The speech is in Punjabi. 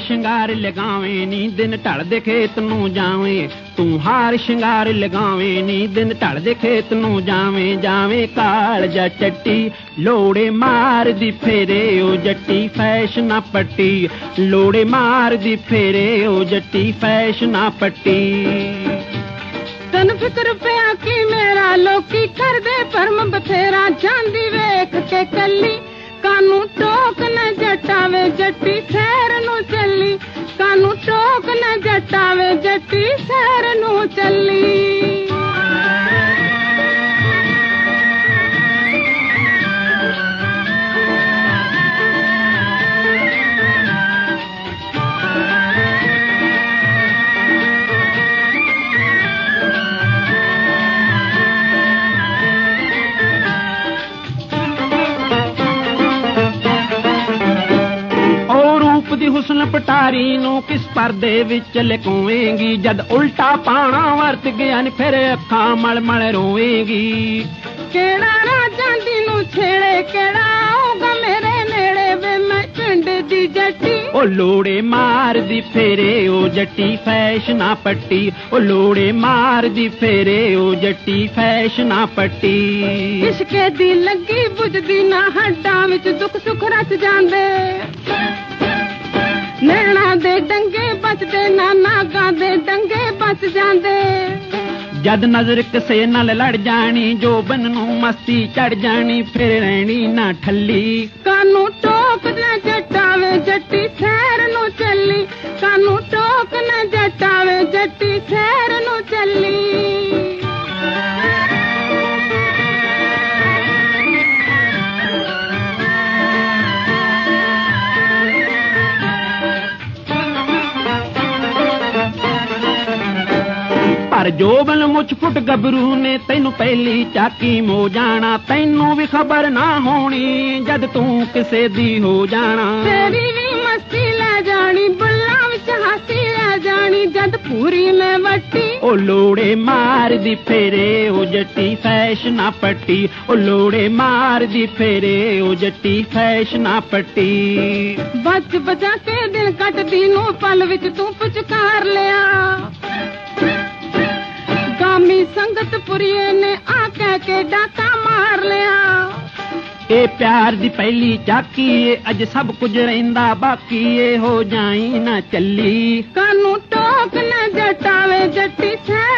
ਸ਼ਿੰਗਾਰ ਲਗਾਵੇਂ ਨੀ ਦਿਨ ਢਲਦੇ ਖੇਤ ਨੂੰ ਜਾਵੇਂ ਤੂੰ ਹਾਰ ਸ਼ਿੰਗਾਰ ਲਗਾਵੇਂ ਨੀ ਦਿਨ ਢਲਦੇ ਖੇਤ ਨੂੰ ਜਾਵੇਂ ਜਾਵੇਂ ਕਾਲਜਾ ਚੱਟੀ ਲੋੜੇ ਮਾਰਦੀ ਫੇਰੇ ਉਹ ਜੱਟੀ ਫੈਸ਼ਨਾ ਪੱਟੀ ਲੋੜੇ ਮਾਰਦੀ ਫੇਰੇ ਉਹ ਜੱਟੀ ਫੈਸ਼ਨਾ ਪੱਟੀ ਤੈਨੂੰ ਫਿਕਰ ਪਿਆ ਕਿ ਮੇਰਾ ਲੋਕੀ ਕਰਦੇ ਭਰਮ ਬਥੇਰਾ ਜਾਂਦੀ ਵੇਖ ਕੇ ਕੱਲੀ ਕਾਨੂੰ ਟੋਕ ਨਾ ਜਟਾਵੇ ਜੱਟੀ ਸ਼ਹਿਰ ਨੂੰ ਚੱਲੀ ਕਾਨੂੰ ਟੋਕ ਨਾ ਜਟਾਵੇ ਜੱਟੀ ਸ਼ਹਿਰ ਨੂੰ ਚੱਲੀ ਦੀ ਹੁਸਨ ਪਟਾਰੀ ਨੂੰ ਕਿਸ ਪਰਦੇ ਵਿੱਚ ਲਕੋਵੇਂਗੀ ਜਦ ਉਲਟਾ ਪਾਣਾ ਵਰਤ ਗਿਆ ਨੀ ਫਿਰ ਅੱਖਾਂ ਮਲ ਮਲ ਰੋਵੇਂਗੀ ਕਿਹੜਾ ਰਾਜਾਂ ਦੀ ਨੂੰ ਛੇੜੇ ਕਿਹੜਾ ਆਊਗਾ ਮੇਰੇ ਨੇੜੇ ਵੇ ਮੈਂ ਪਿੰਡ ਦੀ ਜੱਟੀ ਉਹ ਲੋੜੇ ਮਾਰਦੀ ਫੇਰੇ ਉਹ ਜੱਟੀ ਫੈਸ਼ਨਾ ਪੱਟੀ ਉਹ ਲੋੜੇ ਮਾਰਦੀ ਫੇਰੇ ਉਹ ਜੱਟੀ ਫੈਸ਼ਨਾ ਪੱਟੀ ਇਸ਼ਕੇ ਦੀ ਲੱਗੀ ਬੁਝਦੀ ਨਾ ਹੱਡਾਂ ਵਿੱਚ ਦੁੱਖ ਸੁੱਖ ਰਚ ਜਾਂਦੇ ਨੈਣਾ ਦੇ ਡੰਗੇ ਬਚਦੇ ਨਾ ਨਾਗਾਂ ਦੇ ਡੰਗੇ ਬਚ ਜਾਂਦੇ ਜਦ ਨਜ਼ਰ ਕਿਸੇ ਨਾਲ ਲੜ ਜਾਣੀ ਜੋਬਨ ਨੂੰ ਮਸਤੀ ਚੜ ਜਾਣੀ ਫਿਰ ਰਹਿਣੀ ਨਾ ਠੱਲੀ ਕਾਨੂੰ ਟੋਕ ਨਾ ਜਟਾਵੇ ਜੱਟੀ ਸ਼ਹਿਰ ਨੂੰ ਚੱਲੀ ਕਾਨੂੰ ਟੋਕ ਨਾ ਜਟਾਵੇ ਜੱਟੀ ਸ਼ਹਿਰ ਨੂੰ ਚੱਲੀ ਪਰ ਜੋਬਨ ਮੁੱਛ ਫੁੱਟ ਗੱਭਰੂ ਨੇ ਤੈਨੂੰ ਪਹਿਲੀ ਚਾਕੀ ਮੋ ਜਾਣਾ ਤੈਨੂੰ ਵੀ ਖਬਰ ਨਾ ਹੋਣੀ ਜਦ ਤੂੰ ਕਿਸੇ ਦੀ ਹੋ ਜਾਣਾ ਤੇਰੀ ਵੀ ਮਸਤੀ ਲੈ ਜਾਣੀ ਬੁੱਲਾਂ ਵਿੱਚ ਹਾਸੀ ਲੈ ਜਾਣੀ ਜਦ ਪੂਰੀ ਮੈਂ ਵੱਟੀ ਉਹ ਲੋੜੇ ਮਾਰਦੀ ਫੇਰੇ ਉਹ ਜੱਟੀ ਫੈਸ਼ਨਾ ਪੱਟੀ ਉਹ ਲੋੜੇ ਮਾਰਦੀ ਫੇਰੇ ਉਹ ਜੱਟੀ ਫੈਸ਼ਨਾ ਪੱਟੀ ਬਚ ਬਚਾ ਕੇ ਦਿਨ ਕੱਟਦੀ ਨੂੰ ਪਲ ਵਿੱਚ ਤੂੰ ਪੁਚਕਾਰ ਲਿਆ ਗਾਮੀ ਸੰਗਤ ਪੁਰੀਏ ਨੇ ਆ ਕਹਿ ਕੇ ਡਾਕਾ ਮਾਰ ਲਿਆ ਇਹ ਪਿਆਰ ਦੀ ਪਹਿਲੀ ਚਾਕੀ ਏ ਅੱਜ ਸਭ ਕੁਝ ਰਹਿੰਦਾ ਬਾਕੀ ਏ ਹੋ ਜਾਈ ਨਾ ਚੱਲੀ ਕਾਨੂੰ ਟੋਕ ਨਾ ਜਟਾਵੇ ਜੱਟੀ